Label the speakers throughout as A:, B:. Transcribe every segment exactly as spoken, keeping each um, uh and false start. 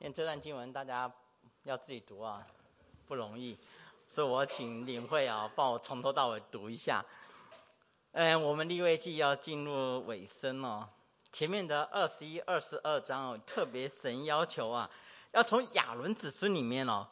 A: 因为这段经文大家要自己读啊，不容易，所以我请领会啊，帮我从头到尾读一下。嗯，我们利未记要进入尾声哦，前面的二十一、二十二章哦，特别神要求啊，要从亚伦子孙里面哦，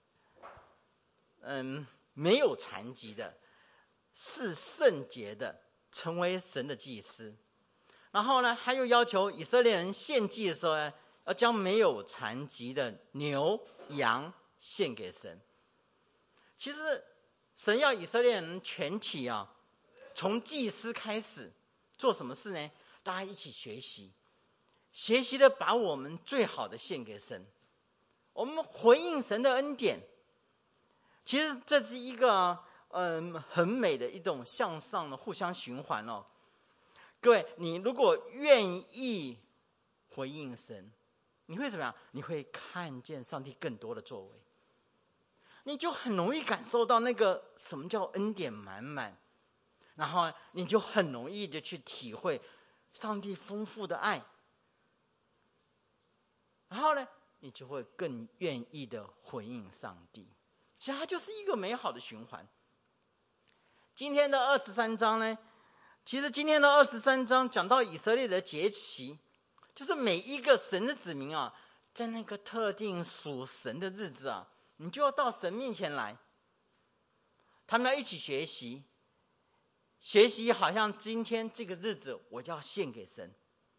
A: 嗯，没有残疾的，是圣洁的，成为神的祭司。然后呢，还有要求以色列人献祭的时候呢，要将没有残疾的牛羊献给神。其实神要以色列人全体啊，从祭司开始做什么事呢？大家一起学习，学习的把我们最好的献给神，我们回应神的恩典。其实这是一个嗯很美的一种向上的互相循环哦。各位，你如果愿意回应神，你会怎么样？你会看见上帝更多的作为，你就很容易感受到那个什么叫恩典满满，然后你就很容易的去体会上帝丰富的爱，然后呢，你就会更愿意的回应上帝。其实它就是一个美好的循环。今天的二十三章呢，其实今天的二十三章讲到以色列的节期，就是每一个神的子民啊，在那个特定属神的日子啊，你就要到神面前来，他们要一起学习，学习好像今天这个日子我就要献给神，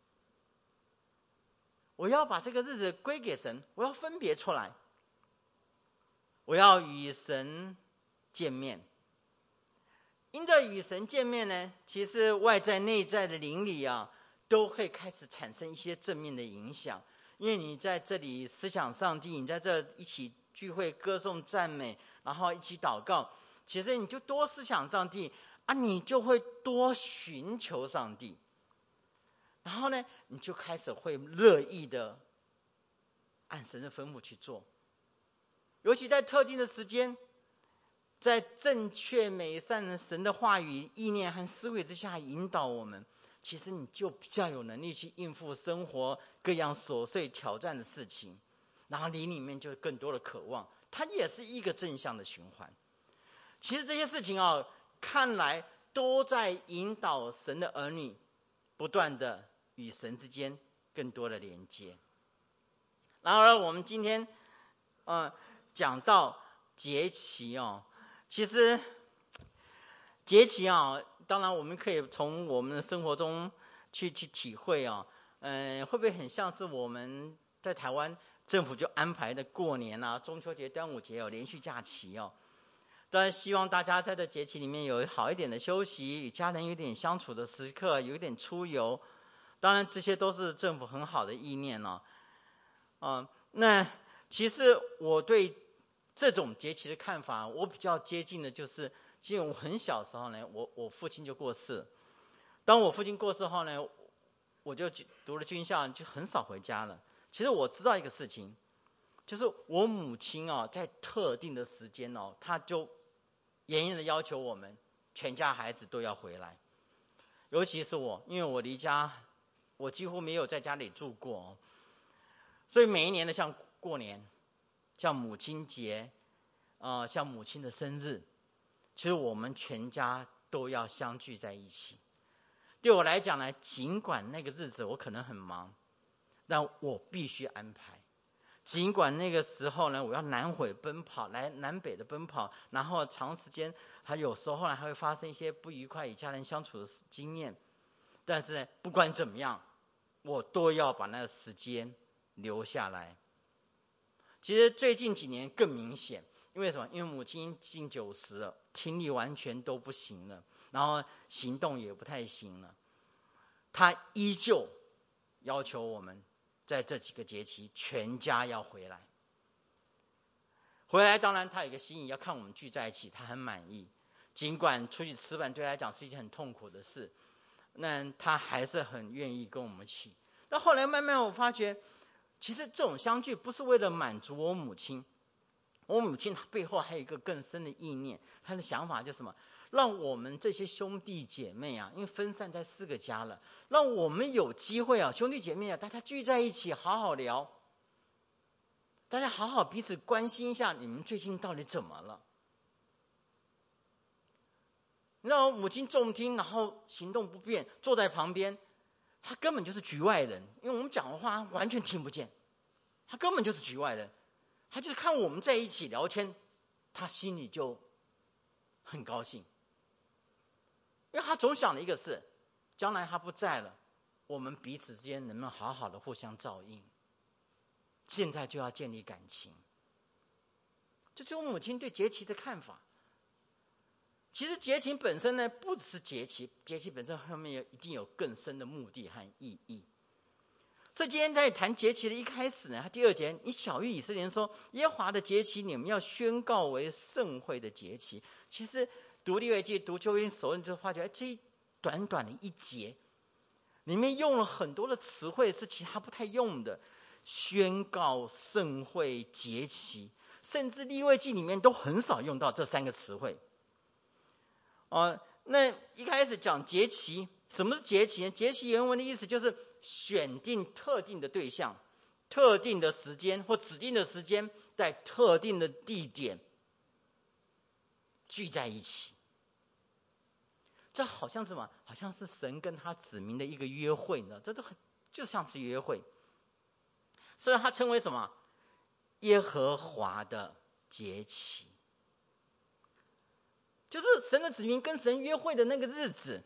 A: 我要把这个日子归给神，我要分别出来，我要与神见面。因着与神见面呢，其实外在内在的灵里啊，都会开始产生一些正面的影响。因为你在这里思想上帝，你在这一起聚会歌颂赞美，然后一起祷告，其实你就多思想上帝啊，你就会多寻求上帝，然后呢，你就开始会乐意的按神的吩咐去做。尤其在特定的时间，在正确美善的神的话语、意念和思维之下引导我们，其实你就比较有能力去应付生活各样琐碎挑战的事情，然后你里面就更多的渴望，它也是一个正向的循环。其实这些事情啊，看来都在引导神的儿女不断的与神之间更多的连接。然而我们今天呃讲到节期哦，其实节期啊，当然我们可以从我们的生活中去去体会啊，嗯、呃，会不会很像是我们在台湾政府就安排的过年啊、中秋节、端午节有连续假期哦？当然希望大家在这节期里面有好一点的休息，与家人有点相处的时刻，有一点出游。当然这些都是政府很好的意念哦。嗯、呃，那其实我对这种节期的看法，我比较接近的就是，其实我很小时候呢，我我父亲就过世。当我父亲过世后呢，我就读了军校，就很少回家了。其实我知道一个事情，就是我母亲哦，在特定的时间哦，她就严严的要求我们全家孩子都要回来，尤其是我，因为我离家，我几乎没有在家里住过哦，所以每一年的像过年，像母亲节，呃，像母亲的生日，其实我们全家都要相聚在一起。对我来讲呢，尽管那个日子我可能很忙，但我必须安排。尽管那个时候呢，我要南回奔跑，来南北的奔跑，然后长时间，还有时候呢还会发生一些不愉快与家人相处的经验，但是呢，不管怎么样，我都要把那个时间留下来。其实最近几年更明显，因为什么？因为母亲近九十了，听力完全都不行了，然后行动也不太行了，她依旧要求我们在这几个节期全家要回来。回来当然她有一个心意，要看我们聚在一起，她很满意。尽管出去吃饭对她来讲是一件很痛苦的事，那她还是很愿意跟我们一起。但后来慢慢我发觉，其实这种相聚不是为了满足我母亲，我母亲她背后还有一个更深的意念，她的想法就是什么？让我们这些兄弟姐妹啊，因为分散在四个家了，让我们有机会啊，兄弟姐妹啊，大家聚在一起好好聊。 大家好好彼此关心一下，你们最近到底怎么了？你知道母亲重听，然后行动不便，坐在旁边，他根本就是局外人，因为我们讲的话完全听不见，他根本就是局外人，他就是看我们在一起聊天，他心里就很高兴，因为他总想的一个事，将来他不在了，我们彼此之间能不能好好的互相照应？现在就要建立感情，这就是我母亲对节期的看法。其实节期本身呢，不只是节期，节期本身后面有一定有更深的目的和意义。所以今天在谈节期的一开始呢，他第二节，你晓谕以色列人说，耶和华的节期你们要宣告为盛会的节期。其实读利未记、读旧约熟人就发觉，这短短的一节里面用了很多的词汇是其他不太用的，宣告、盛会、节期，甚至利未记里面都很少用到这三个词汇。哦，那一开始讲节期，什么是节期呢？节期原文的意思就是选定特定的对象、特定的时间或指定的时间，在特定的地点聚在一起。这好像是什么？好像是神跟他子民的一个约会呢，这都很就像是约会。所以它称为什么？耶和华的节期。就是神的子民跟神约会的那个日子，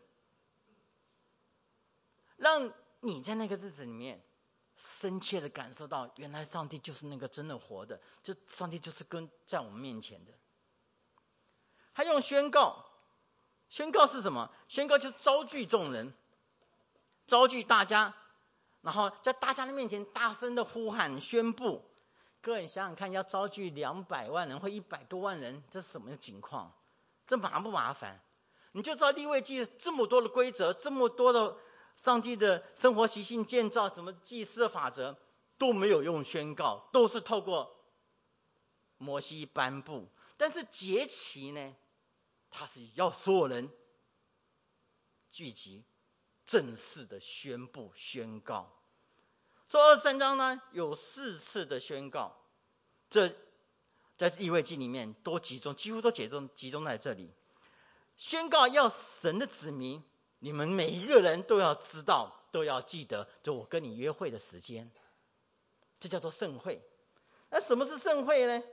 A: 让你在那个日子里面深切的感受到，原来上帝就是那个真的活的，就上帝就是跟在我们面前的。他用宣告，宣告是什么？宣告就是招聚众人，招聚大家，然后在大家的面前大声的呼喊宣布。各位你想想看，要招聚两百万人或一百多万人，这是什么情况？这麻不麻烦？你就知道利未记这么多的规则，这么多的上帝的生活习性建造，什么祭司的法则都没有用宣告，都是透过摩西颁布。但是节期呢，它是要所有人聚集，正式的宣布宣告。所以二十三章呢有四次的宣告，这在利未记里面都集中，几乎都集中集中在这里。宣告要神的子民，你们每一个人都要知道，都要记得，这我跟你约会的时间，这叫做盛会。那什么是盛会呢？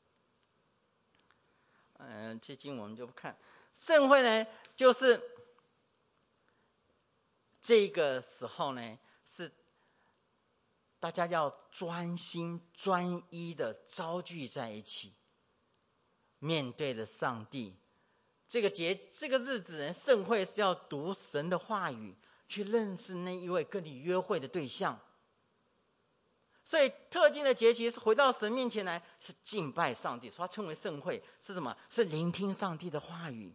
A: 嗯、呃，这经我们就不看。盛会呢，就是这个时候呢，是大家要专心专一的招聚在一起，面对着上帝。这个节这个日子呢，盛会是要读神的话语，去认识那一位跟你约会的对象。所以特定的节期是回到神面前来，是敬拜上帝，所以它称为盛会。是什么？是聆听上帝的话语。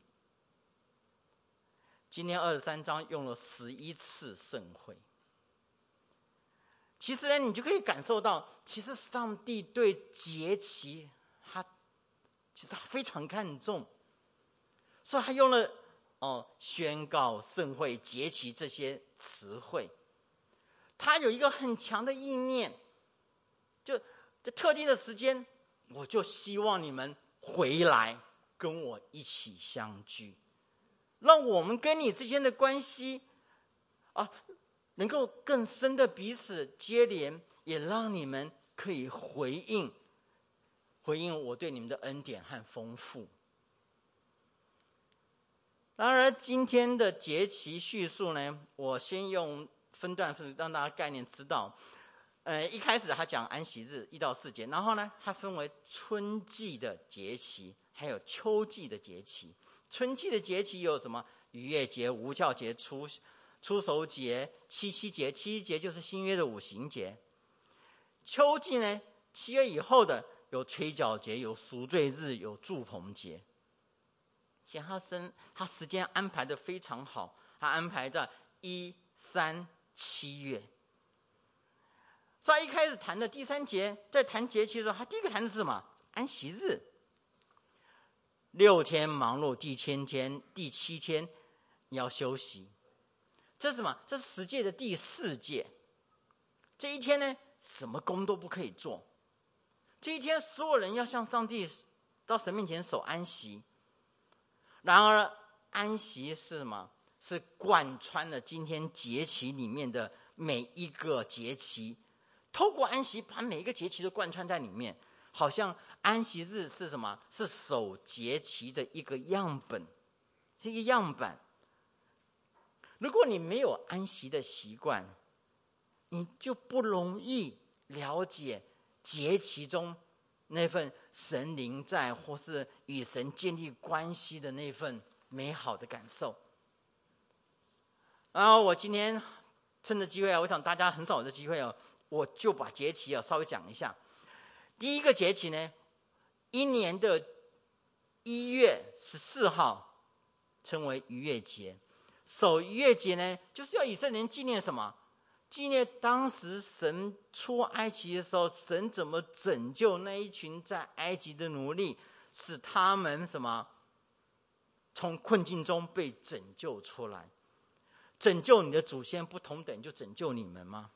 A: 今天二十三章用了十一次盛会。其实呢，你就可以感受到，其实上帝对节期，他其实他非常看重，所以他用了哦宣告、盛会、节期这些词汇。他有一个很强的意念，就在特定的时间，我就希望你们回来跟我一起相聚，让我们跟你之间的关系啊。能够更深的彼此接连，也让你们可以回应回应我对你们的恩典和丰富。然而今天的节期叙述呢，我先用分段分让大家概念知道。呃，一开始他讲安息日一到四节，然后呢，它分为春季的节期，还有秋季的节期。春季的节期有什么？逾越节、无酵节、初初熟节、七夕节，七夕节就是新约的五旬节。秋季呢，七月以后的有吹角节、有赎罪日、有住棚节。显他生他时间安排的非常好，他安排在一、三、七月。所以一开始谈的第三节，在谈节期的时候，他第一个谈的是什么？安息日。六天忙碌，第七天第七天你要休息。这是什么？这是十诫的第四诫。这一天呢，什么工都不可以做。 这一天所有人要向上帝到神面前守安息。然而安息是什么？是贯穿了今天节期里面的每一个节期，透过安息把每一个节期都贯穿在里面，好像安息日是什么？是守节期的一个样本，是一个样板。如果你没有安息的习惯，你就不容易了解节期中那份神灵在或是与神建立关系的那份美好的感受。然后我今天趁着机会啊，我想大家很少有的机会哦，我就把节期啊稍微讲一下。第一个节期呢，一年的一月十四号称为逾越节。守逾越节呢，就是要以色列人纪念什么？纪念当时神出埃及的时候，神怎么拯救那一群在埃及的奴隶，使他们什么从困境中被拯救出来。拯救你的祖先不同等就拯救你们吗？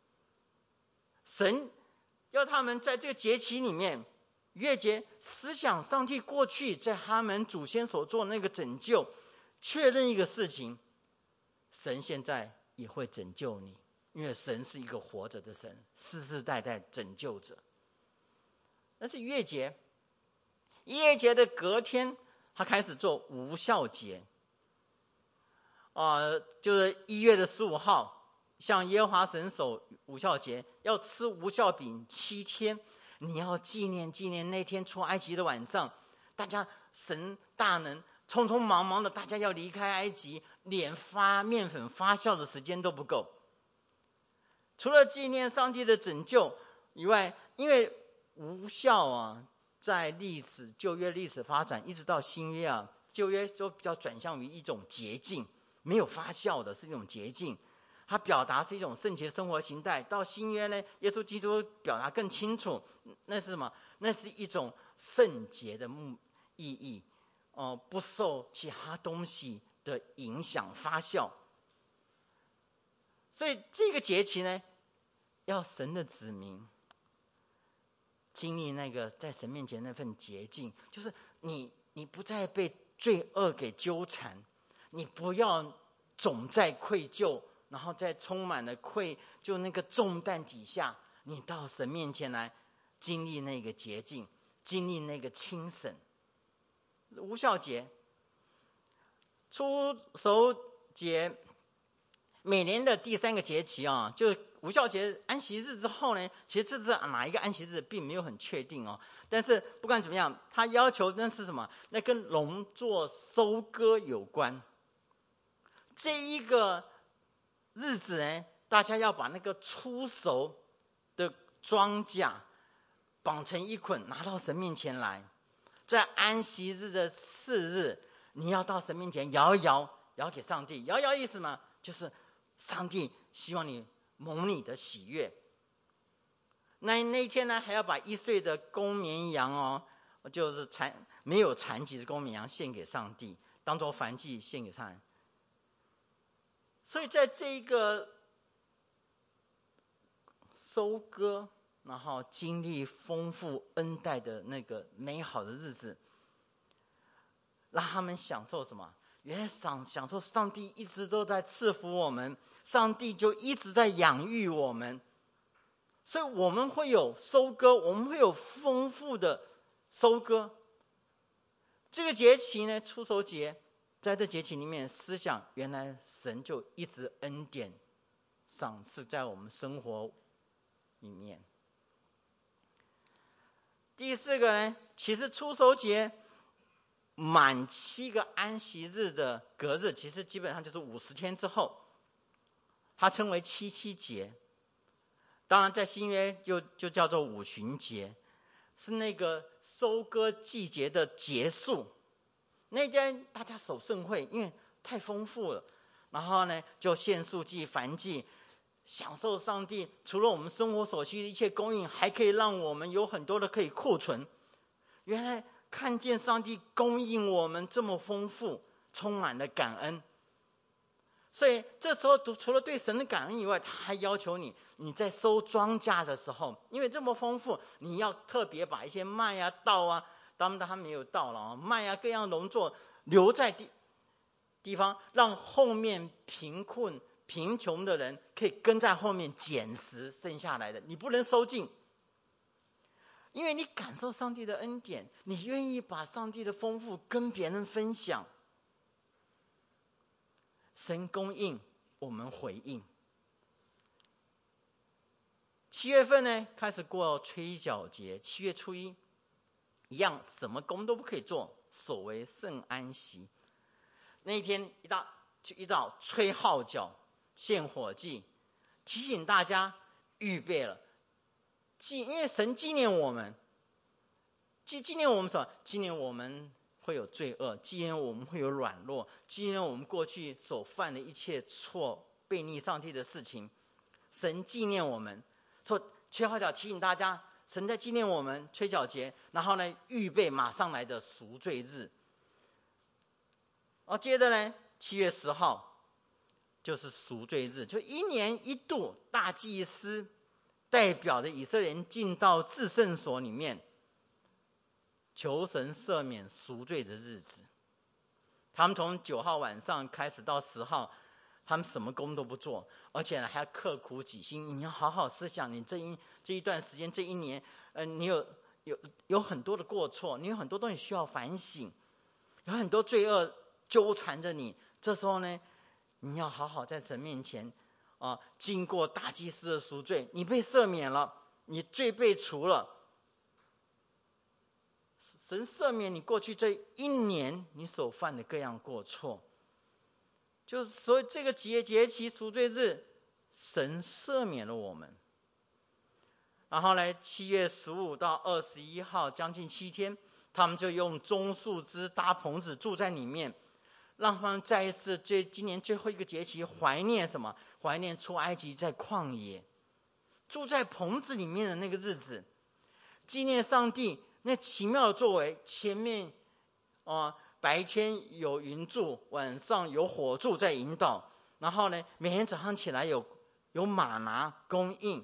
A: 神要他们在这个节期里面，逾越节思想上帝过去在他们祖先所做的那个拯救，确认一个事情，神现在也会拯救你，因为神是一个活着的神，世世代代拯救者。那是逾越节。逾越节的隔天，他开始做无酵节，呃，就是一月的十五号，向耶和华神守无酵节，要吃无酵饼七天。你要纪念纪念那天出埃及的晚上，大家神大能，匆匆忙忙的，大家要离开埃及，连发面粉发酵的时间都不够。除了纪念上帝的拯救以外，因为无酵啊，在历史旧约历史发展一直到新约啊，旧约都比较转向于一种洁净，没有发酵的是一种洁净，它表达是一种圣洁生活形态。到新约呢，耶稣基督表达更清楚，那是什么？那是一种圣洁的目意义，哦、呃，不受其他东西的影响发酵。所以这个节期呢，要神的子民经历那个在神面前那份洁净，就是你你不再被罪恶给纠缠，你不要总在愧疚，然后在充满了愧就那个重担底下，你到神面前来经历那个洁净，经历那个清审。无酵节、初熟节，每年的第三个节期啊，就是无酵节安息日之后呢，其实这是哪一个安息日并没有很确定哦。但是不管怎么样，他要求那是什么？那跟农作收割有关。这一个日子呢，大家要把那个初熟的庄稼绑成一捆，拿到神面前来。在安息日的次日，你要到神面前摇一摇，摇给上帝。摇一摇意思嘛，就是上帝希望你蒙你的喜悦。那那一天呢，还要把一岁的公绵羊哦，就是残没有残疾的公绵羊献给上帝，当作燔祭献给上帝。所以在这一个收割，然后经历丰富恩待的那个美好的日子，让他们享受什么？原来享享受上帝一直都在赐福我们，上帝就一直在养育我们，所以我们会有收割，我们会有丰富的收割。这个节期呢，初熟节，在这节期里面，思想原来神就一直恩典赏赐在我们生活里面。第四个呢，其实初熟节满七个安息日的隔日，其实基本上就是五十天之后，它称为七七节。当然在新约就就叫做五旬节，是那个收割季节的结束。那天大家守盛会，因为太丰富了，然后呢就献素祭、燔祭，享受上帝除了我们生活所需的一切供应，还可以让我们有很多的可以库存。原来看见上帝供应我们这么丰富，充满了感恩。 所以这时候除了对神的感恩以外，他还要求你，你在收庄稼的时候，因为这么丰富，你要特别把一些麦啊、稻啊，当然他没有稻了啊，麦啊各样农作留在地地方，让后面贫困贫穷的人可以跟在后面捡拾剩下来的，你不能收尽。因为你感受上帝的恩典，你愿意把上帝的丰富跟别人分享。神供应，我们回应。七月份呢，开始过吹角节，七月初一，一样什么工都不可以做，守为圣安息。那一天一大就一早吹号角，献火祭，提醒大家预备了。纪因为神纪念我们，纪纪念我们什么？纪念我们会有罪恶，纪念我们会有软弱，纪念我们过去所犯的一切错，悖逆上帝的事情。神纪念我们，说吹号角提醒大家，神在纪念我们吹角节，然后呢，预备马上来的赎罪日。然后接着呢，七月十号就是赎罪日，就一年一度大祭司代表着以色列人进到至圣所里面，求神赦免赎罪的日子。他们从九号晚上开始到十号，他们什么工都不做，而且呢还要刻苦己心。你要好好思想，你这一这一段时间，这一年，呃，你有有有很多的过错，你有很多东西需要反省，有很多罪恶纠缠着你。这时候呢，你要好好在神面前啊、呃，经过大祭司的赎罪，你被赦免了，你罪被除了。神赦免你过去这一年你所犯的各样过错，就是所以这个节节期赎罪日，神赦免了我们。然后呢，七月十五到二十一号，将近七天，他们就用棕树枝搭棚子住在里面，让他们再一次最今年最后一个节期怀念什么？怀念出埃及在旷野住在棚子里面的那个日子，纪念上帝那奇妙的作为。前面哦、呃，白天有云柱，晚上有火柱在引导，然后呢，每天早上起来有有玛拿供应，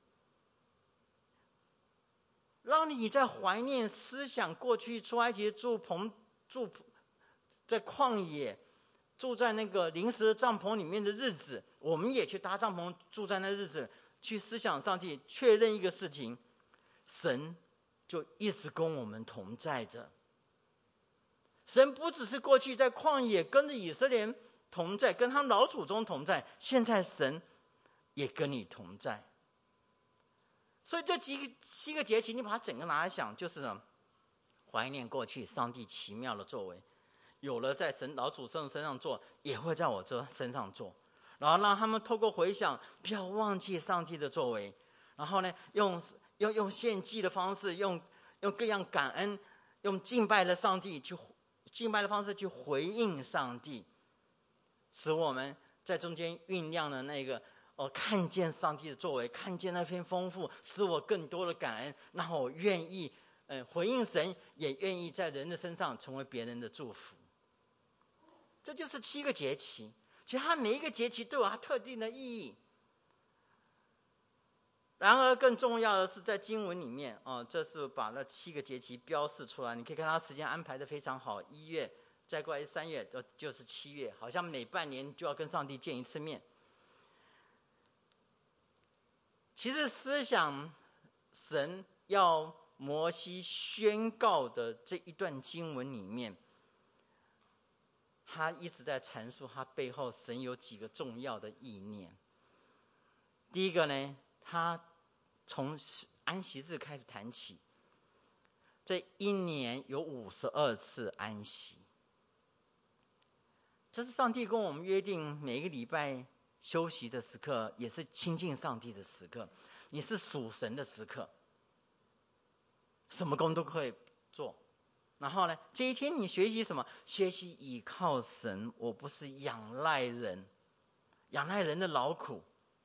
A: 让你在怀念思想过去出埃及住棚住在旷野，住在那个临时的帐篷里面的日子，我们也去搭帐篷住在那日子，去思想上帝，确认一个事情，神就一直跟我们同在着。神不只是过去在旷野跟着以色列人同在，跟他们老祖宗同在，现在神也跟你同在。所以这几个七个节期，你把它整个拿来想，就是呢，怀念过去上帝奇妙的作为，有了在神老祖宗身上做，也会在我这身上做，然后让他们透过回想，不要忘记上帝的作为，然后呢，用用用献祭的方式，用用各样感恩，用敬拜的上帝去敬拜的方式去回应上帝，使我们在中间酝酿的那个哦，看见上帝的作为，看见那份丰富，使我更多的感恩，然后我愿意呃回应神，也愿意在人的身上成为别人的祝福。这就是七个节期，其实它每一个节期都有它特定的意义。然而更重要的是在经文里面哦，这是把那七个节期标示出来，你可以看它时间安排的非常好，一月再过来三月就是七月，好像每半年就要跟上帝见一次面。其实思想神要摩西宣告的这一段经文里面，他一直在阐述他背后神有几个重要的意念。第一个呢，他从安息日开始谈起，这一年有五十二次安息，这是上帝跟我们约定每个礼拜休息的时刻，也是亲近上帝的时刻，你是属神的时刻，什么工都可以做。然后呢，这一天你学习什么？学习倚靠神，我不是仰赖人，仰赖人的劳苦。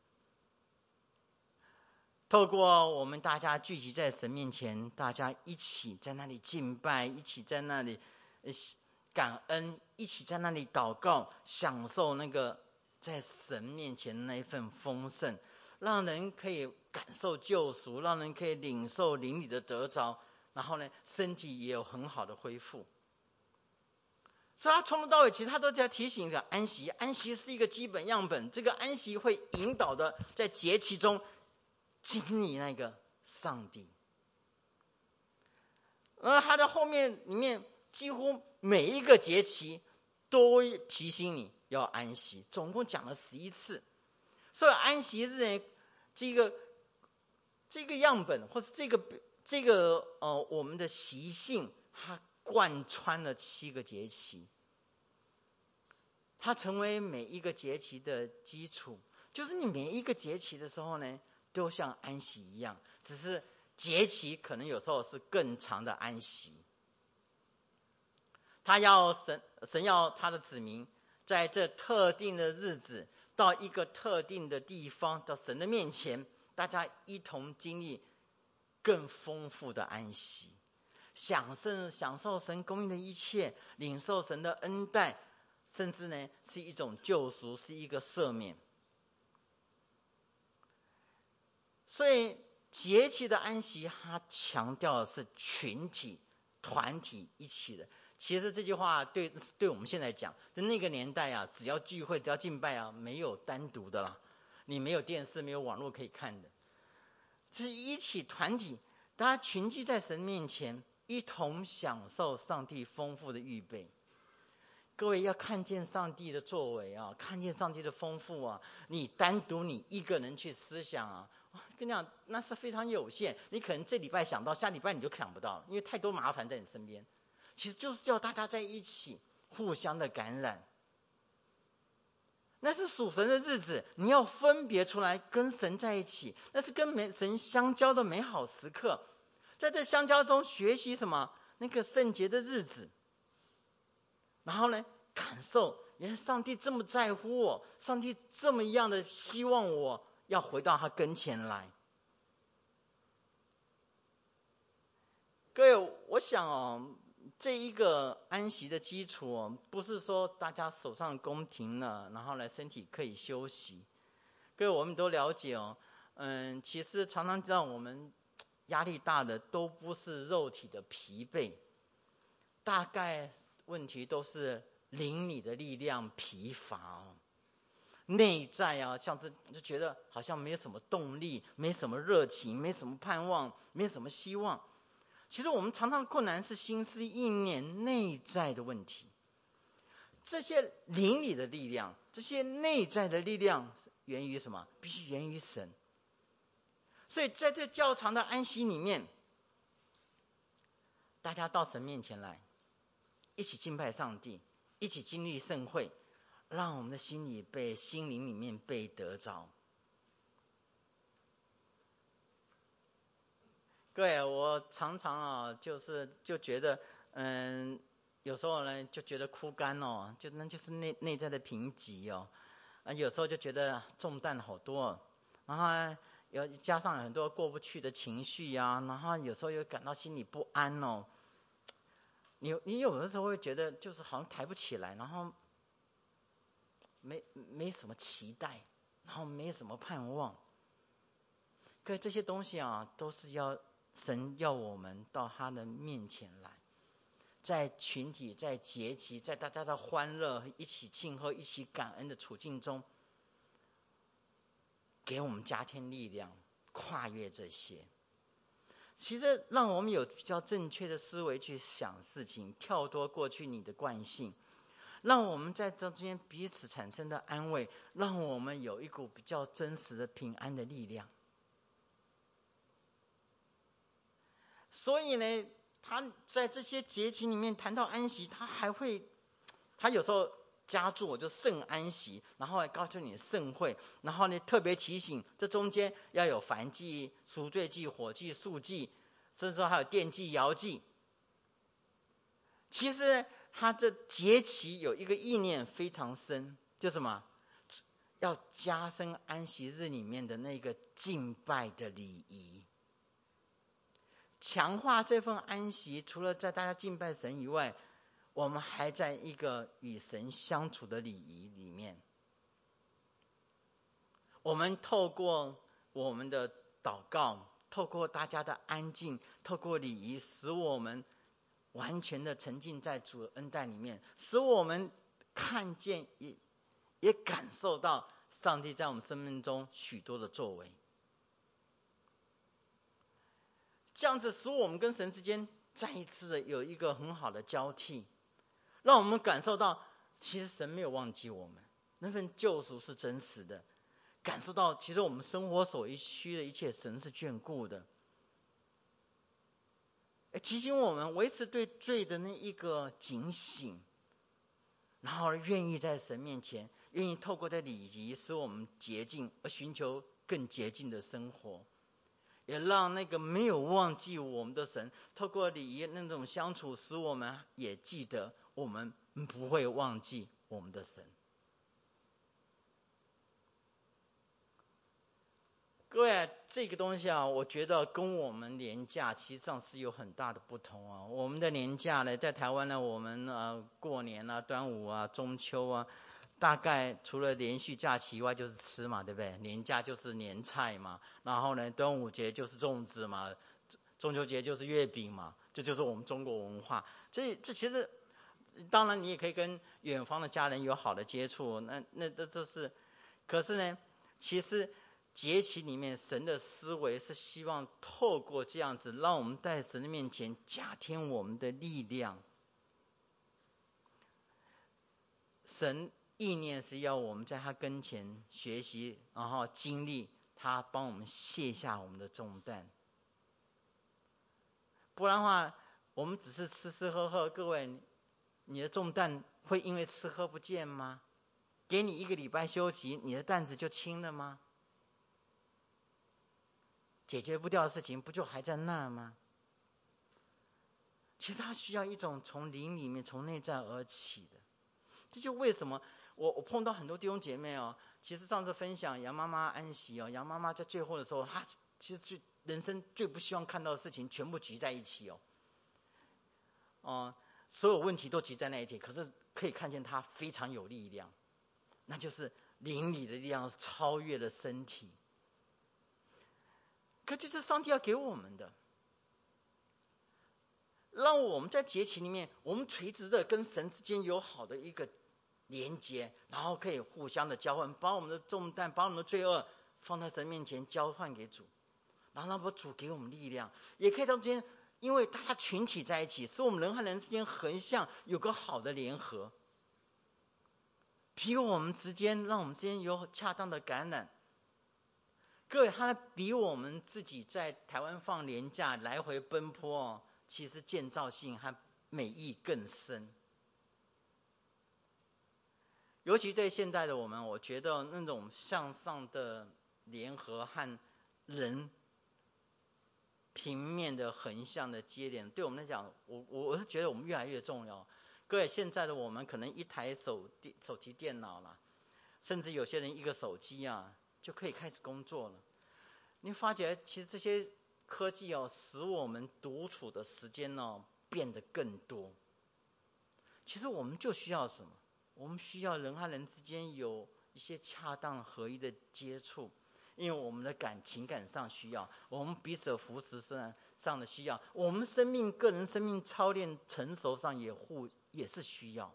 A: 透过我们大家聚集在神面前，大家一起在那里敬拜，一起在那里感恩，一起在那里祷告，享受那个在神面前的那一份丰盛，让人可以感受救赎，让人可以领受灵里的得着，然后呢，身体也有很好的恢复。所以他从头到尾其实他都在提醒着安息，安息是一个基本样本，这个安息会引导的在节期中经历那个上帝。而他在后面里面几乎每一个节期都提醒你要安息，总共讲了十一次。所以安息日这个这个样本或者这个这个呃我们的习性，它贯穿了七个节期，它成为每一个节期的基础。就是你每一个节期的时候呢，都像安息一样，只是节期可能有时候是更长的安息。他要神神要他的子民在这特定的日子，到一个特定的地方，到神的面前，大家一同经历更丰富的安息，享受享受神供应的一切，领受神的恩待，甚至呢是一种救赎，是一个赦免。所以节期的安息，它强调的是群体、团体一起的。其实这句话对对我们现在讲，在那个年代啊，只要聚会，只要敬拜啊，没有单独的啦，你没有电视，没有网络可以看的，是一起团体，大家群聚在神面前，一同享受上帝丰富的预备。各位要看见上帝的作为啊，看见上帝的丰富啊，你单独你一个人去思想啊，跟你讲那是非常有限，你可能这礼拜想到，下礼拜你就想不到了，因为太多麻烦在你身边。其实就是叫大家在一起互相的感染，那是属神的日子，你要分别出来跟神在一起，那是跟神相交的美好时刻。在这相交中学习什么？那个圣洁的日子，然后呢，感受原来上帝这么在乎我，上帝这么样的希望我要回到他跟前来。各位，我想哦，这一个安息的基础哦，不是说大家手上的工停了，然后呢身体可以休息。各位，我们都了解哦，嗯，其实常常让我们压力大的都不是肉体的疲惫，大概问题都是灵里的力量疲乏哦，内在啊，像是就觉得好像没有什么动力，没什么热情，没什么盼望，没什么希望。其实我们常常困难是心思意念内在的问题，这些灵里的力量，这些内在的力量源于什么？必须源于神。所以在这较长的安息里面，大家到神面前来，一起敬拜上帝，一起经历盛会，让我们的心里被心灵里面被得着。对，我常常啊，就是就觉得，嗯，有时候呢就觉得枯干哦，就那就是内内在的贫瘠哦，啊，有时候就觉得重担好多，哦，然后呢有加上很多过不去的情绪啊，然后有时候又感到心里不安哦。你你有的时候会觉得就是好像抬不起来，然后没没什么期待，然后没什么盼望。可这些东西啊，都是要。神要我们到他的面前来，在群体、在节期、在大家的欢乐、一起庆贺、一起感恩的处境中，给我们加添力量，跨越这些。其实让我们有比较正确的思维去想事情，跳脱过去你的惯性，让我们在这中间彼此产生的安慰，让我们有一股比较真实的平安的力量。所以呢，他在这些节期里面谈到安息，他还会，他有时候加注就圣安息，然后还告诉你圣会，然后呢特别提醒这中间要有燔祭、赎罪祭、火祭、素祭，甚至说还有奠祭、摇祭。其实他这节期有一个意念非常深，就什么？要加深安息日里面的那个敬拜的礼仪。强化这份安息，除了在大家敬拜神以外，我们还在一个与神相处的礼仪里面。 我们透过我们的祷告，透过大家的安静，透过礼仪，使我们完全的沉浸在主的恩待里面，使我们看见也也感受到上帝在我们生命中许多的作为。这样子使我们跟神之间再一次的有一个很好的交替，让我们感受到其实神没有忘记我们，那份救赎是真实的，感受到其实我们生活所需的一切神是眷顾的，提醒我们维持对罪的那一个警醒，然后愿意在神面前，愿意透过这礼仪使我们洁净，而寻求更洁净的生活，也让那个没有忘记我们的神透过礼仪那种相处，使我们也记得我们不会忘记我们的神。各位，这个东西啊，我觉得跟我们年假其实上是有很大的不同啊。我们的年假呢，在台湾呢，我们呃过年啊、端午啊、中秋啊，大概除了连续假期以外就是吃嘛，对不对？年假就是年菜嘛，然后呢，端午节就是粽子嘛，中秋节就是月饼嘛，这就是我们中国文化。这这其实，当然你也可以跟远方的家人有好的接触，那那这这是，可是呢，其实节期里面神的思维是希望透过这样子，让我们在神的面前加添我们的力量。神意念是要我们在他跟前学习，然后经历他帮我们卸下我们的重担。不然的话，我们只是吃吃喝喝，各位，你的重担会因为吃喝不见吗？给你一个礼拜休息，你的担子就轻了吗？解决不掉的事情不就还在那吗？其实它需要一种从灵里面从内在而起的。这就为什么我我碰到很多弟兄姐妹哦，其实上次分享杨妈妈安息哦，杨妈妈在最后的时候，她其实最人生最不希望看到的事情全部聚在一起哦，哦、呃，所有问题都集在那一起，可是可以看见她非常有力量，那就是灵里的力量超越了身体。可就是上帝要给我们的，让我们在节期里面，我们垂直的跟神之间有好的一个连接，然后可以互相的交换，把我们的重担，把我们的罪恶放在神面前交换给主，然后让主给我们力量，也可以让之间，因为大家群体在一起，使我们人和人之间横向有个好的联合，比我们之间，让我们之间有恰当的感染。各位，他比我们自己在台湾放年假来回奔波哦，其实建造性和美意更深。尤其对现在的我们，我觉得那种向上的联合和人平面的横向的接连，对我们来讲，我我我是觉得我们越来越重要。各位，现在的我们可能一台手电手提电脑啦，甚至有些人一个手机啊，就可以开始工作了。你发觉其实这些科技哦，使我们独处的时间哦变得更多。其实我们就需要什么？我们需要人和人之间有一些恰当合一的接触，因为我们的感情感上需要，我们彼此扶持上上的需要，我们生命个人生命操练成熟上也互也是需要。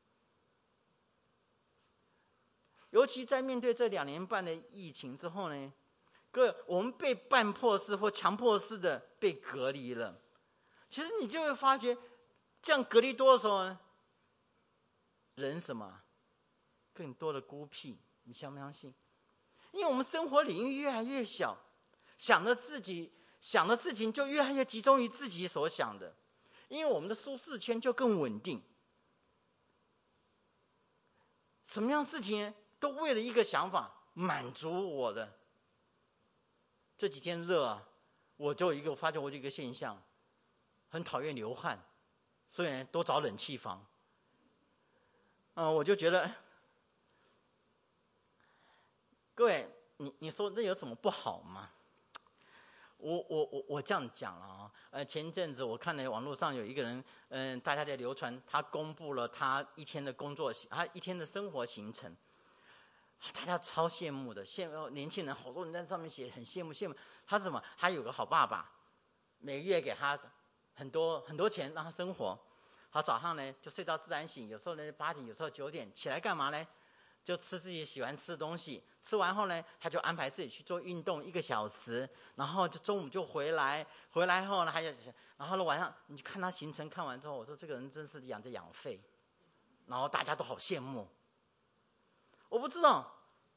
A: 尤其在面对这两年半的疫情之后呢，各位，我们被半迫式或强迫式的被隔离了。其实你就会发觉，这样隔离多的时候呢，人什么更多的孤僻，你相不相信？因为我们生活领域越来越小，想的自己想的事情就越来越集中于自己所想的，因为我们的舒适圈就更稳定。什么样的事情都为了一个想法满足我的。这几天热啊，我就一个发现我就一个现象，很讨厌流汗，所以呢多找冷气房。嗯、呃，我就觉得，各位，你你说这有什么不好吗？我我我我这样讲了啊，呃，前一阵子我看了网络上有一个人，嗯、呃，大家在流传，他公布了他一天的工作，他一天的生活行程。 大家超羡慕的，羡慕年轻人，好多人在上面写，很羡慕羡慕。他是什么？他有个好爸爸，每个月给他很多很多钱让他生活。好，早上呢就睡到自然醒，有时候呢八点，有时候九点起来干嘛呢？就吃自己喜欢吃的东西，吃完后呢，他就安排自己去做运动一个小时，然后就中午就回来，回来后呢，还有，然后呢晚上你看他行程看完之后，我说这个人真是养着养废，然后大家都好羡慕。我不知道，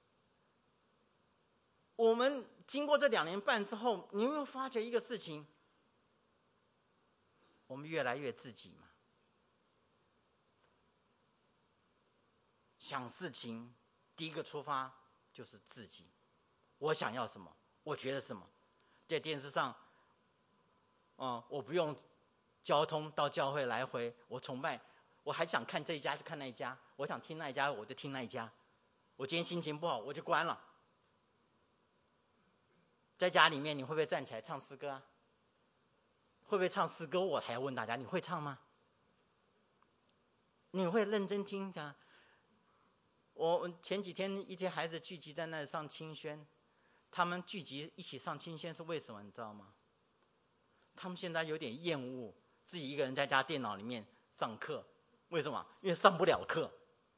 A: 我们经过这两年半之后，你有没有发觉一个事情？我们越来越自己嘛，想事情第一个出发就是自己，我想要什么，我觉得什么。在电视上，嗯，我不用交通到教会来回，我崇拜，我还想看这一家就看那一家，我想听那一家我就听那一家，我今天心情不好我就关了。在家里面你会不会站起来唱诗歌啊？会不会唱诗歌？我还要问大家，你会唱吗？你会认真听一下？我前几天一些孩子聚集在那里上清宣，他们聚集一起上清宣是为什么？你知道吗？他们现在有点厌恶自己一个人在家电脑里面上课，为什么？因为上不了课。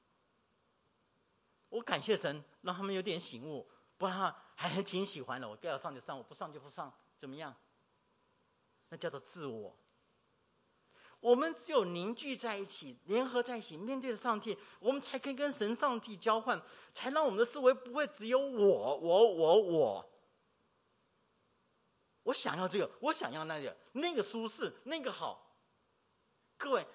A: 我感谢神让他们有点醒悟，不然还挺喜欢的。我要上就上，我不上就不上，怎么样？那叫做自我。我们只有凝聚在一起，联合在一起，面对着上帝，我们才可以跟神上帝交换，才让我们的思维不会只有我我我我。我想要这个，我想要那个，那个舒适，那个好。各位，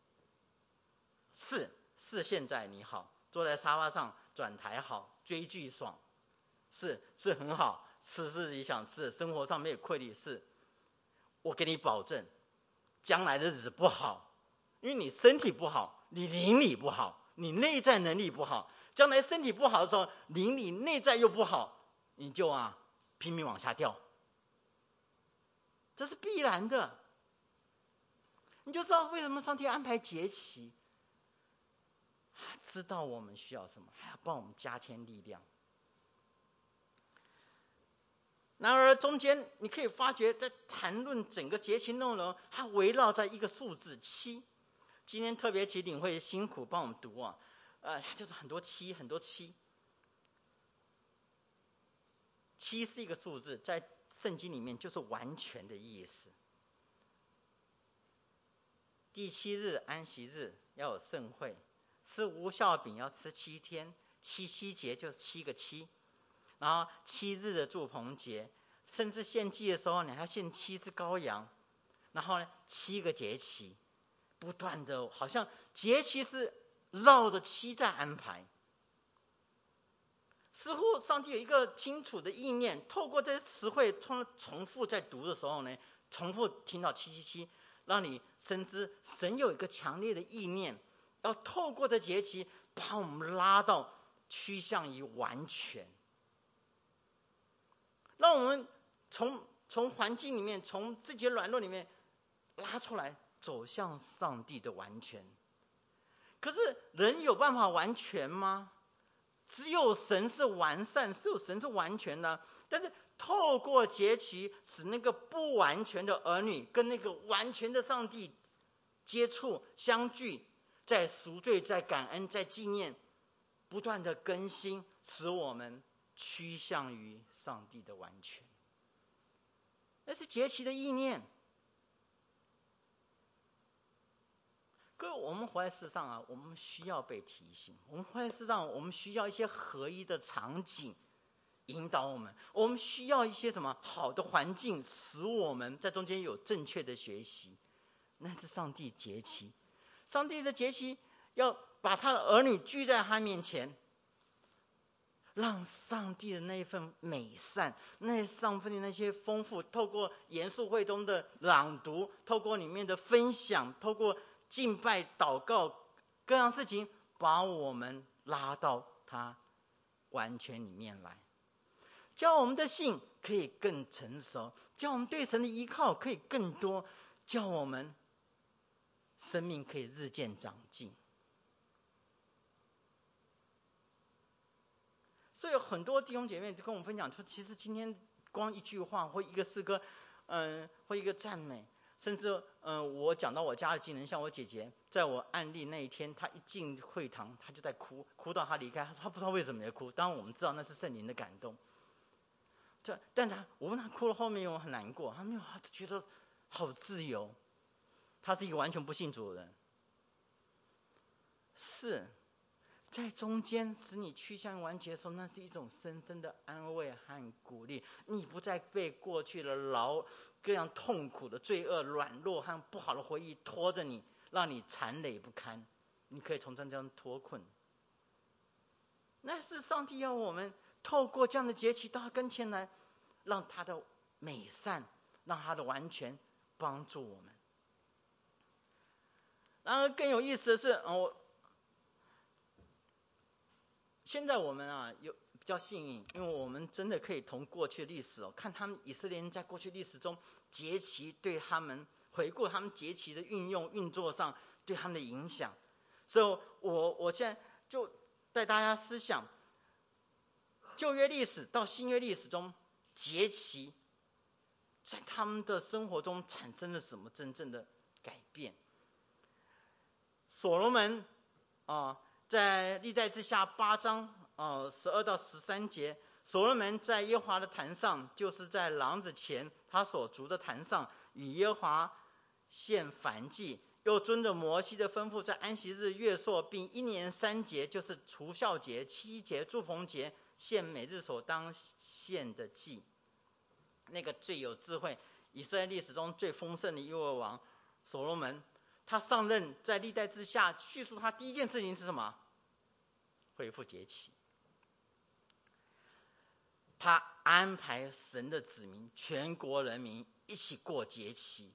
A: 是是现在你好，坐在沙发上转台好，追剧爽，是是很好，吃自己想吃的，生活上没有愧力，是。我给你保证，将来的日子不好，因为你身体不好，你灵里不好，你内在能力不好，将来身体不好的时候，灵里内在又不好，你就啊拼命往下掉，这是必然的。你就知道为什么上帝安排节期，知道我们需要什么，还要帮我们加添力量。然而中间你可以发觉，在谈论整个节期内容，它围绕在一个数字七。今天特别请领会辛苦帮我们读啊，呃，就是很多七，很多七。七是一个数字，在圣经里面就是完全的意思。第七日安息日要有盛会，吃无酵饼要吃七天，七七节就是七个七。然后七日的住棚节，甚至献祭的时候你还要献七只羔羊。然后呢，七个节期，不断的，好像节期是绕着七在安排。似乎上帝有一个清楚的意念，透过这些词汇重重复在读的时候呢，重复听到七七七，让你深知神有一个强烈的意念，要透过这节期把我们拉到趋向于完全，让我们从从环境里面，从自己的软弱里面拉出来，走向上帝的完全。可是人有办法完全吗？只有神是完善，只有神是完全的。但是透过节期，使那个不完全的儿女跟那个完全的上帝接触相聚，在赎罪，在感恩，在纪念，不断的更新，使我们趋向于上帝的完全。那是节期的意念。各位，我们活在世上啊，我们需要被提醒。我们活在世上，我们需要一些合一的场景引导我们。我们需要一些什么好的环境，使我们在中间有正确的学习。那是上帝节期，上帝的节期要把他的儿女聚在他面前，让上帝的那一份美善，那上份的那些丰富，透过严肃会中的朗读，透过里面的分享，透过敬拜祷告各样事情，把我们拉到他完全里面来，叫我们的信可以更成熟，叫我们对神的依靠可以更多，叫我们生命可以日渐长进。 所以有很多弟兄姐妹就跟我们分享说，其实今天光一句话或一个诗歌，嗯，或一个赞美，甚至嗯，我讲到我家的技能，像我姐姐，在我案例那一天，她一进会堂，她就在哭，哭到她离开，她不知道为什么在哭。当然我们知道那是圣灵的感动。这，但她我问她哭了后面，我很难过，她没有，她觉得好自由。她是一个完全不信主的人，是在中间使你趋向完结的时候，那是一种深深的安慰和鼓励。你不再被过去的劳各样痛苦的罪恶、软弱和不好的回忆拖着你，让你残累不堪。你可以从这样脱困。那是上帝要我们透过这样的节期到他跟前来，让他的美善，让他的完全帮助我们。然而更有意思的是，我现在我们啊有比较幸运，因为我们真的可以从过去历史哦，看他们以色列人在过去历史中节期对他们回顾他们节期的运用运作上对他们的影响。所以我我现在就带大家思想旧约历史到新约历史中节期在他们的生活中产生了什么真正的改变。所罗门啊，在历代志下八章啊十二到十三节，所罗门在耶和华的坛上，就是在廊子前他所筑的坛上，与耶和华献燔祭，又遵着摩西的吩咐，在安息日、月朔，并一年三节，就是除酵节、七节、祝棚节，献每日所当献的祭。那个最有智慧，以色列历史中最丰盛的一位王所罗门，他上任在历代之下，叙述他第一件事情是什么？恢复节期。他安排神的子民，全国人民一起过节期。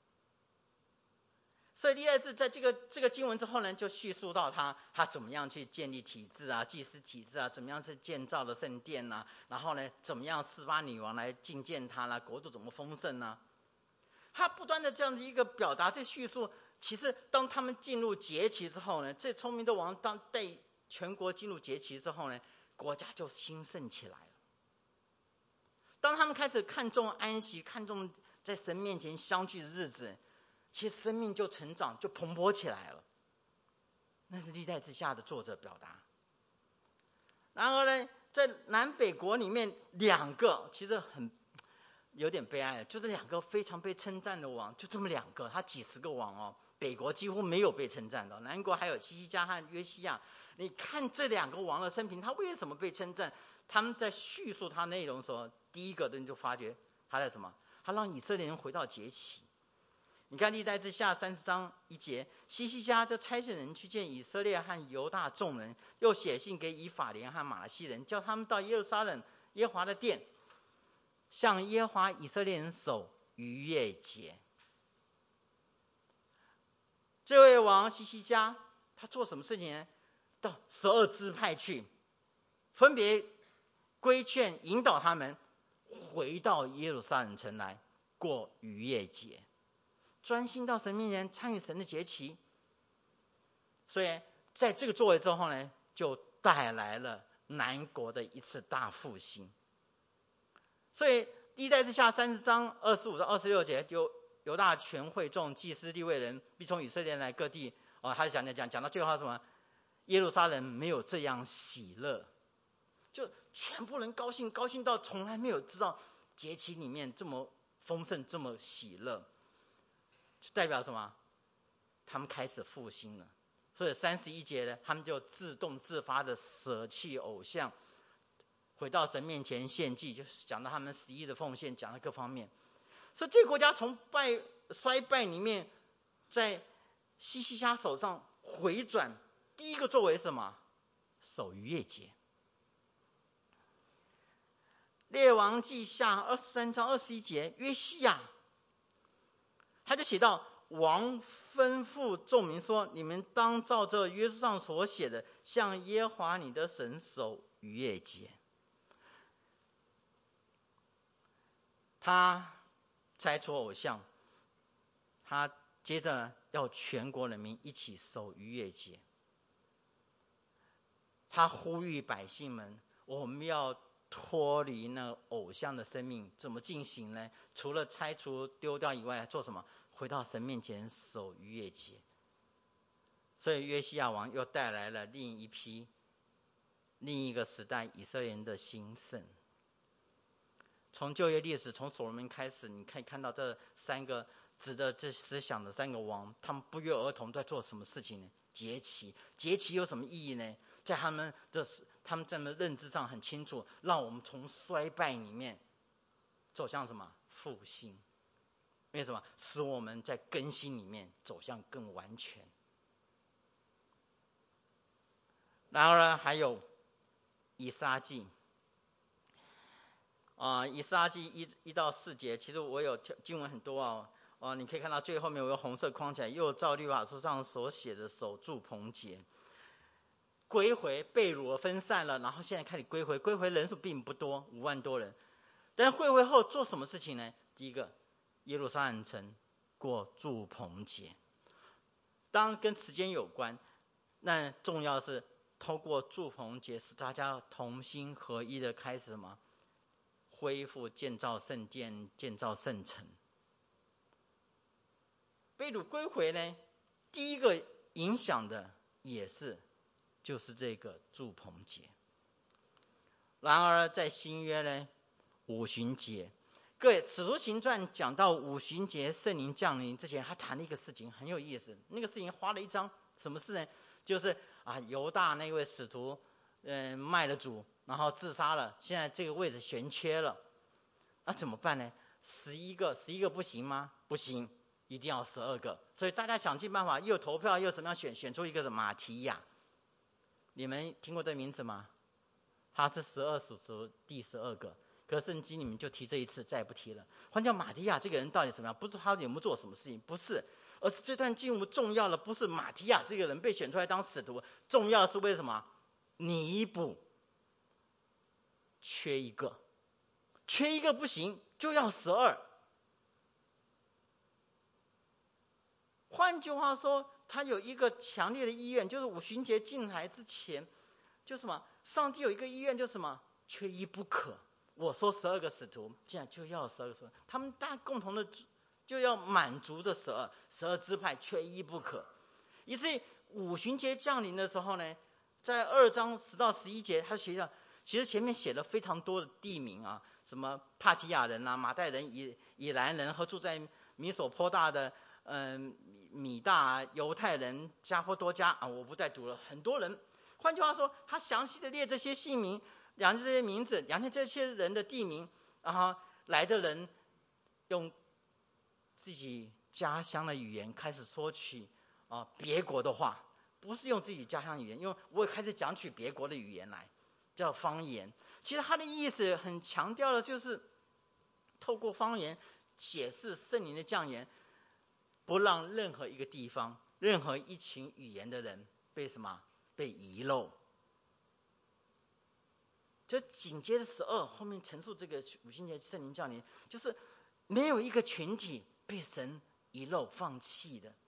A: 所以历代志在这个这个经文之后呢，就叙述到他他怎么样去建立体制啊，祭司体制啊，怎么样去建造了圣殿啊，然后呢，怎么样示巴女王来觐见他啦，国度怎么丰盛呢？他不断的这样子一个表达，这叙述，其实当他们进入节期之后呢，最聪明的王当带全国进入节期之后呢，国家就兴盛起来了。当他们开始看重安息，看重在神面前相聚的日子，其实生命就成长，就蓬勃起来了。那是历代之下的作者表达。然而呢，在南北国里面，两个其实很有点悲哀，就是两个非常被称赞的王，就这么两个，他几十个王哦，北国几乎没有被称赞的，南国还有西西家和约西亚。你看这两个王的生平，他为什么被称赞？他们在叙述他内容的时候，第一个人就发觉他在什么？他让以色列人回到节期。你看历代志下三十章一节，西西家就差遣人去见以色列和犹大众人，又写信给以法莲和马来西人，叫他们到耶路撒冷耶和华的殿，向耶和华以色列人守逾越节。这位王西西家他做什么事情呢？到十二支派去，分别规劝引导他们回到耶路撒冷城来过逾越节，专心到神面前参与神的节期。所以在这个作为之后呢，就带来了南国的一次大复兴。所以历代志下三十章二十五到二十六节，就犹大全会众、祭司、利未人必从以色列来各地。哦，他就讲讲讲讲到最后什么？耶路撒冷没有这样喜乐，就全部人高兴，高兴到从来没有知道节期里面这么丰盛，这么喜乐，就代表什么？他们开始复兴了。所以三十一节呢，他们就自动自发的舍弃偶像，回到神面前献祭，就是讲到他们十一的奉献，讲到各方面。所以这个国家从败衰败里面，在西西家手上回转，第一个作为什么？守逾越节。列王记下二十三章二十一节，约西亚他就写到，王吩咐众民说，你们当照着约书上所写的，向耶和华你的神守逾越节。他摘除偶像，他接着要全国人民一起守逾越节。他呼吁百姓们我们要脱离那偶像的生命，怎么进行呢？除了拆除丢掉以外，做什么？回到神面前守逾越节。所以约西亚王又带来了另一批、另一个时代以色列人的兴盛。从旧约历史，从所罗门开始，你可以看到这三个值得这思想的三个王，他们不约而同在做什么事情呢？节期，节期有什么意义呢？在他们的他们在认知上很清楚，让我们从衰败里面走向什么？复兴。为什么？使我们在更新里面走向更完全。然而呢，还有以斯拉记。啊、呃，以斯拉记一一到四节，其实我有经文很多啊，哦、呃，你可以看到最后面有个红色框起来，又照律法书上所写的守住棚节，归回被掳分散了，然后现在开始归回，归回人数并不多，五万多人，但归回后做什么事情呢？第一个，耶路撒冷城过住棚节，当然跟时间有关，那重要是透过住棚节，使大家同心合一的开始什么？恢复建造圣殿，建造圣城。被掳归回呢，第一个影响的也是就是这个住棚节。然而在新约呢，五旬节，各位使徒行传讲到五旬节圣灵降临之前，他谈了一个事情很有意思，那个事情花了一章，什么事呢？就是啊犹大那位使徒嗯、呃、卖了主，然后自杀了，现在这个位置悬缺了，那怎么办呢？十一个十一个不行吗？不行，一定要十二个。所以大家想尽办法，又投票又怎么样选选出一个马提亚。你们听过这名字吗？他是十二属属第十二个，可是圣经里面就提这一次，再也不提了。换叫马提亚这个人到底怎么样？不是他有没有做什么事情，不是，而是这段经文重要的不是马提亚这个人被选出来当使徒，重要的是为什么？弥补缺一个，缺一个不行，就要十二。换句话说，他有一个强烈的意愿，就是五旬节进来之前，就什么？上帝有一个意愿，就是什么？缺一不可。我说十二个使徒，现在就要十二个使徒，他们大家共同的就要满足这十二，十二支派缺一不可。以至于五旬节降临的时候呢，在二章十到十一节，他写了，其实前面写了非常多的地名啊，什么帕提亚人啊、马代人、以以兰人和住在米索坡大的嗯、呃、米大犹太人、加波多加啊，我不再读了，很多人。换句话说，他详细的列这些姓名，讲这些名字，讲这些人的地名，然后来的人用自己家乡的语言开始说起啊别国的话，不是用自己家乡语言，因为我也开始讲起别国的语言来，叫方言。其实他的意思很强调的就是透过方言解释圣灵的降言，不让任何一个地方、任何一群语言的人被什么？被遗漏。就紧接着十二后面陈述这个五旬节圣灵降临，就是没有一个群体被神遗漏放弃的。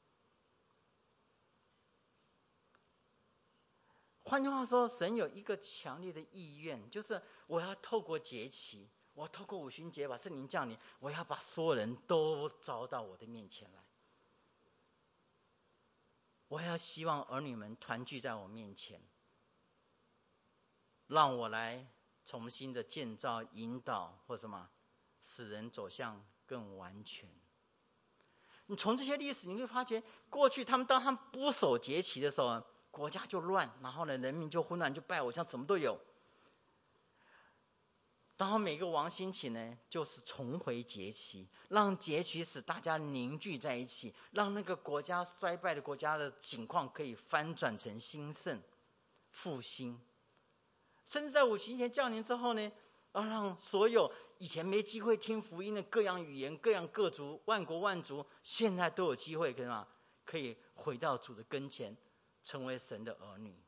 A: 换句话说，神有一个强烈的意愿，就是我要透过节期，我要透过五旬节把圣灵降临，我要把所有人都招到我的面前来。我还要希望儿女们团聚在我面前，让我来重新的建造、引导或什么，使人走向更完全。你从这些历史你会发觉，过去他们当他们不守节期的时候，国家就乱，然后呢人民就混乱，就拜偶像，什么都有。然后每个王兴起呢，就是重回节期，让节期使大家凝聚在一起，让那个国家衰败的国家的情况可以翻转成兴盛、复兴。甚至在五旬节降临之后呢，要让所有以前没机会听福音的各样语言、各样各族、万国万族，现在都有机会跟啊，可以回到主的跟前，成为神的儿女。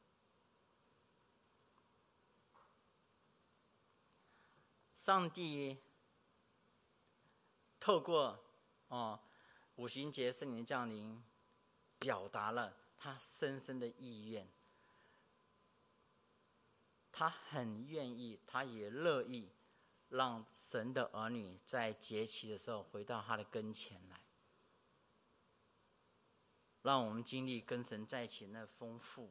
A: 上帝透过哦五旬节圣灵降临，表达了他深深的意愿。 他很愿意，他也乐意让神的儿女在节期的时候回到他的跟前来，让我们经历跟神在一起那丰富。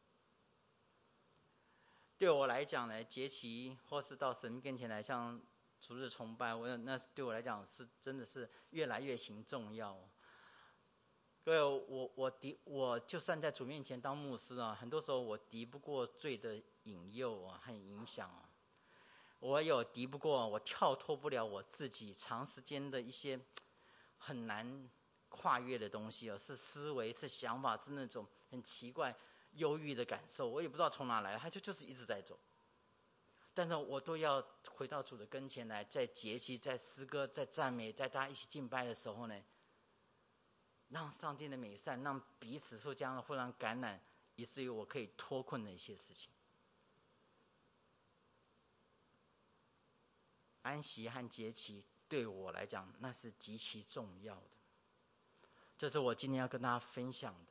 A: 对我来讲呢，节期或是到神跟前来像主日崇拜，我那对我来讲是真的是越来越行重要。各位，我我敌我就算在主面前当牧师啊，很多时候我敌不过罪的引诱啊和影响啊，我有敌不过，我跳脱不了我自己长时间的一些很难跨越的东西啊，是思维，是想法，是那种很奇怪忧郁的感受，我也不知道从哪来，他就就是一直在走。但是我都要回到主的跟前来，在节期，在诗歌，在赞美，在大家一起敬拜的时候呢，让上帝的美善，让彼此互相互相感染，以至于我可以脱困的一些事情。安息和节期对我来讲，那是极其重要的。这是我今天要跟大家分享的。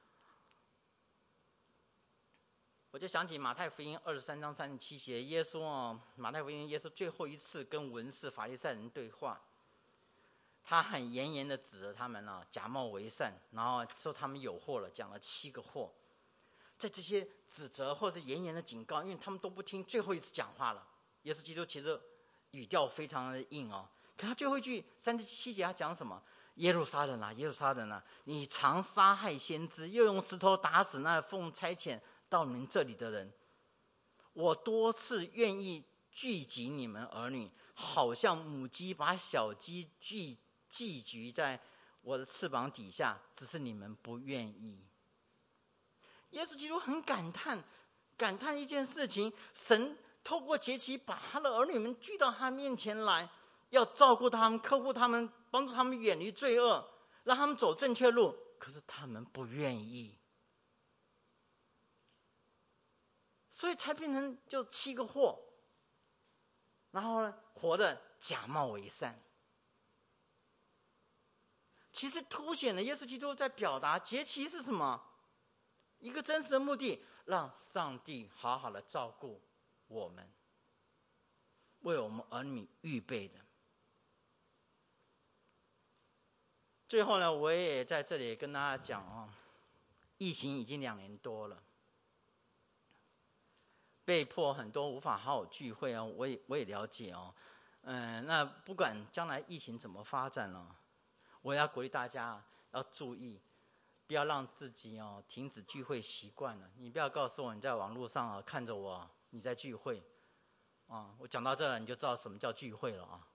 A: 我就想起马太福音二十三章三十七节，耶稣哦，马太福音耶稣最后一次跟文士法利赛人对话，他很严严的指着他们啊，假冒为善，然后说他们有祸了，讲了七个祸。在这些指责或是严严的警告，因为他们都不听，最后一次讲话了。耶稣基督其实语调非常的硬哦，可他最后一句三十七节他讲什么？耶路撒冷啊，耶路撒冷啊，你常杀害先知，又用石头打死那奉差遣到你们这里的人。我多次愿意聚集你们儿女，好像母鸡把小鸡聚寄居在我的翅膀底下，只是你们不愿意。耶稣基督很感叹，感叹一件事情：神透过节期把他的儿女们聚到他面前来，要照顾他们、呵护他们、帮助他们远离罪恶，让他们走正确路。可是他们不愿意，所以才变成就七个祸。然后呢，活的假冒为善。其实凸显了耶稣基督在表达节期是什么？一个真实的目的，让上帝好好的照顾我们，为我们儿女预备的。最后呢，我也在这里跟大家讲哦，疫情已经两年多了，被迫很多无法好好聚会啊，我也我也了解哦。嗯，那不管将来疫情怎么发展了，我要鼓励大家要注意，不要让自己哦停止聚会习惯了。你不要告诉我你在网络上啊看着我你在聚会啊，我讲到这你就知道什么叫聚会了啊。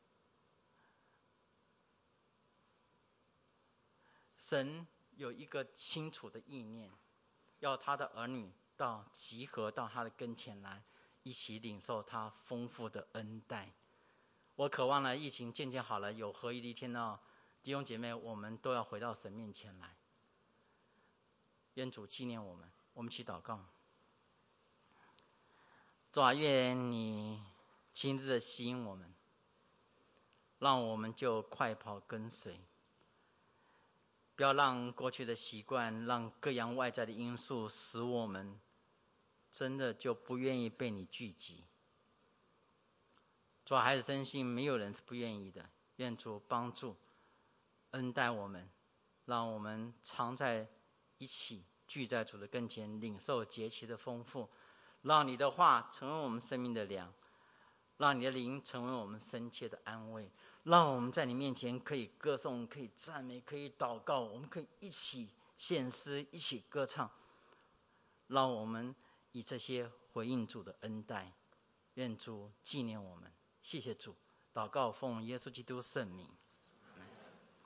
A: 神有一个清楚的意念，要他的儿女到集合到他的跟前来，一起领受他丰富的恩待。我渴望了疫情渐渐好了，有合一的一天呢，弟兄姐妹，我们都要回到神面前来。愿主纪念我们，我们一起祷告。主啊，愿你亲自的吸引我们，让我们就快跑跟随，不要让过去的习惯，让各样外在的因素使我们真的就不愿意被你聚集。主啊，孩子深信没有人是不愿意的，愿主帮助恩待我们，让我们常在一起聚在主的跟前，领受节期的丰富，让你的话成为我们生命的粮，让你的灵成为我们深切的安慰，让我们在你面前可以歌颂，可以赞美，可以祷告，我们可以一起献诗，一起歌唱，让我们以这些回应主的恩待。愿主纪念我们，谢谢主，祷告奉耶稣基督圣名。